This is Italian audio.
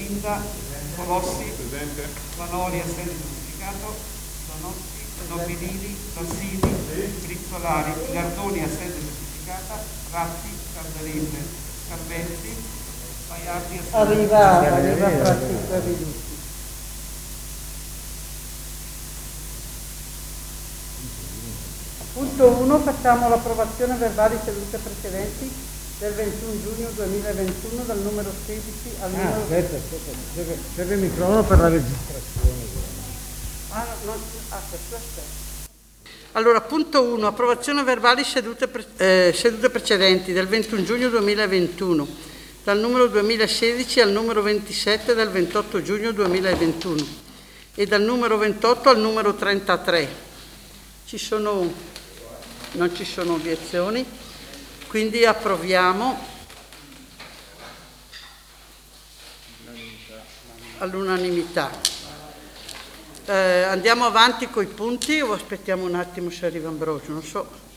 Cinda, Colossi, Vanoli assente certificato, Donossi, Nobilini, Tassini, Brizzolari, Gardoni assente certificata, Ratti, Candelese, Scarpezzi, Baiardi assente. Arriva Francisco Aviduti. Punto 1, facciamo l'approvazione verbali sedute precedenti del 21 giugno 2021 dal numero 16 al numero... Aspetta, serve il microfono per la registrazione. Aspetta. Allora, punto 1, approvazione verbali sedute precedenti del 21 giugno 2021 dal numero 2016 al numero 27 del 28 giugno 2021 e dal numero 28 al numero 33. Non ci sono obiezioni, quindi approviamo all'unanimità. Andiamo avanti coi punti o aspettiamo un attimo se arriva Ambrogio, non so.